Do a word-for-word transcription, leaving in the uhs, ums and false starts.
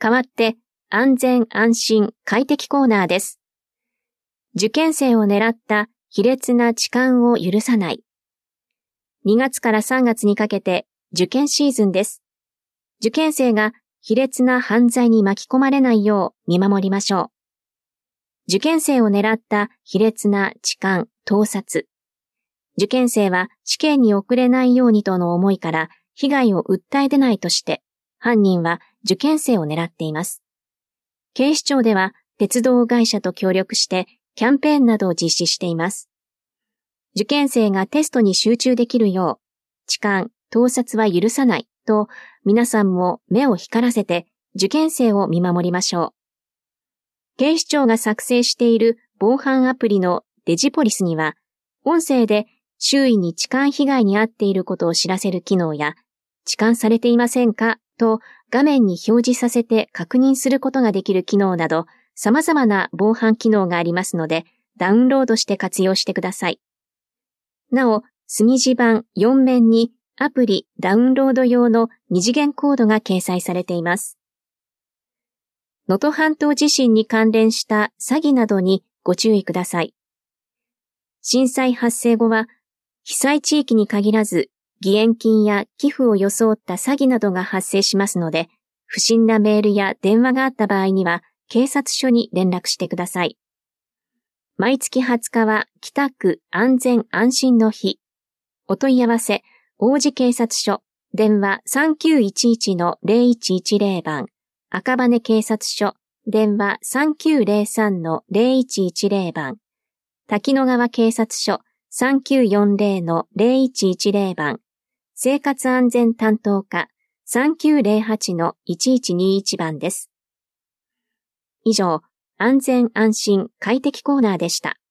代わって安全安心快適コーナーです。受験生を狙った卑劣な痴漢を許さない。にがつからさんがつにかけて受験シーズンです。受験生が卑劣な犯罪に巻き込まれないよう見守りましょう。受験生を狙った卑劣な痴漢、盗撮。受験生は試験に遅れないようにとの思いから被害を訴え出ないとして、犯人は受験生を狙っています。警視庁では鉄道会社と協力してキャンペーンなどを実施しています。受験生がテストに集中できるよう、痴漢、盗撮は許さないと皆さんも目を光らせて受験生を見守りましょう。警視庁が作成している防犯アプリのデジポリスには、音声で周囲に痴漢被害に遭っていることを知らせる機能や、痴漢されていませんかと画面に表示させて確認することができる機能など、様々な防犯機能がありますので、ダウンロードして活用してください。なお、墨字盤よん面にアプリダウンロード用の二次元コードが掲載されています。能登半島地震に関連した詐欺などにご注意ください。震災発生後は、被災地域に限らず、義援金や寄付を装った詐欺などが発生しますので、不審なメールや電話があった場合には、警察署に連絡してください。毎月はつかは北区安全安心の日。お問い合わせ、王子警察署、電話 さんきゅういちいちのゼロいちいちゼロ 番。赤羽警察署、電話 さんきゅうゼロさんのゼロいちいちゼロ 番。滝野川警察署、さんきゅうよんゼロのゼロいちいちゼロ 番。生活安全担当課、さんきゅうゼロはちのいちいちにいち番です。以上、安全安心快適コーナーでした。